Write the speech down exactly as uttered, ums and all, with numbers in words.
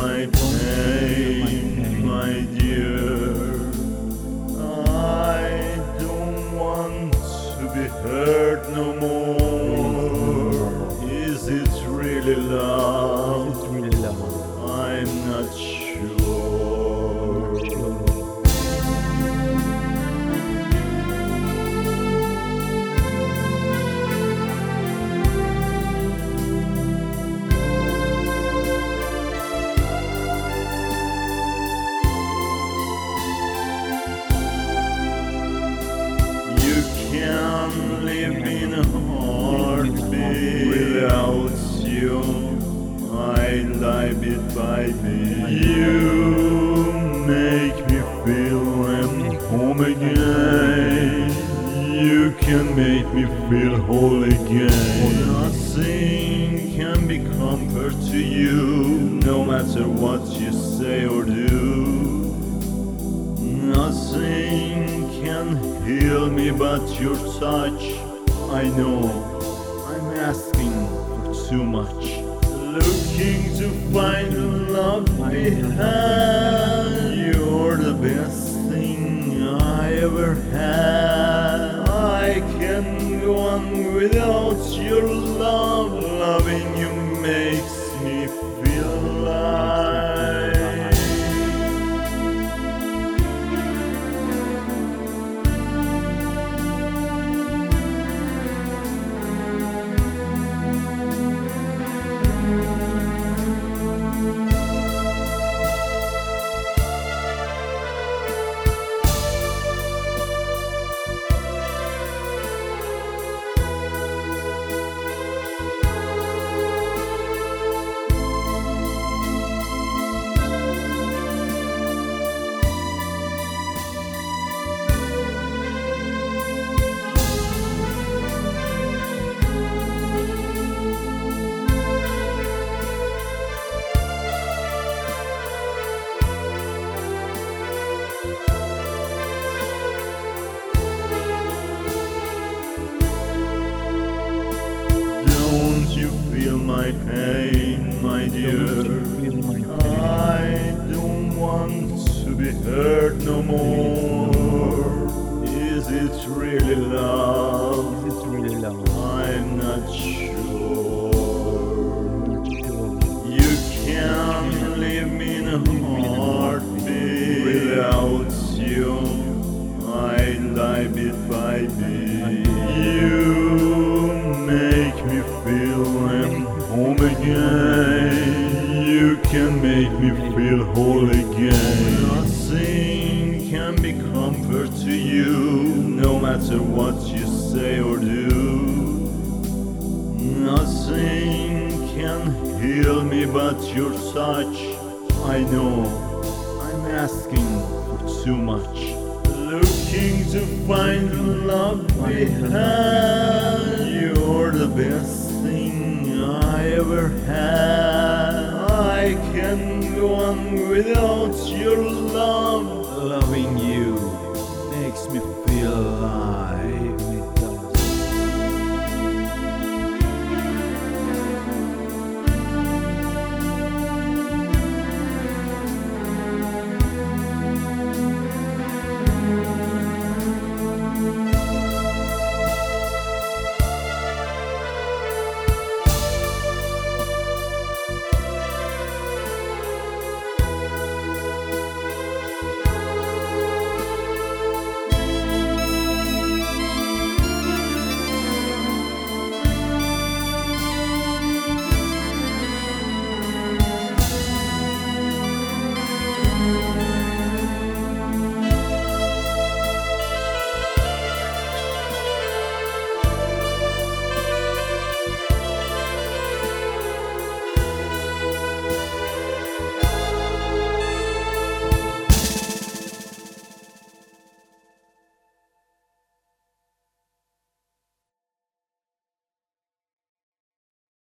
my pain, my dear. I don't want to be hurt no more. Is it really love? It's really love. I'm not sure. You can't live in a heartbeat without you. I lie bit by bit. You make me feel I'm home again. You can make me feel whole again. Nothing can be comfort to you, no matter what you say or do. Nothing can heal me but your touch. I know I'm asking for too much. Looking to find the love behind. You're the best thing I ever had. I can't go on without your love. Loving you makes me feel alive. Don't you feel my pain, my dear? I don't want to be hurt no more. Is it really love? It's really love. I'm not sure. You can't leave me in a heartbeat without you. I lie bit by bit. You make me feel I'm home again. You can make me feel whole again. Nothing can be comfort to you, no matter what you say or do. Nothing can heal me but your touch. I know I'm asking for too much. Looking to find love behind. You're the best thing I ever had. I can't go on without your love. Loving you makes me feel alive.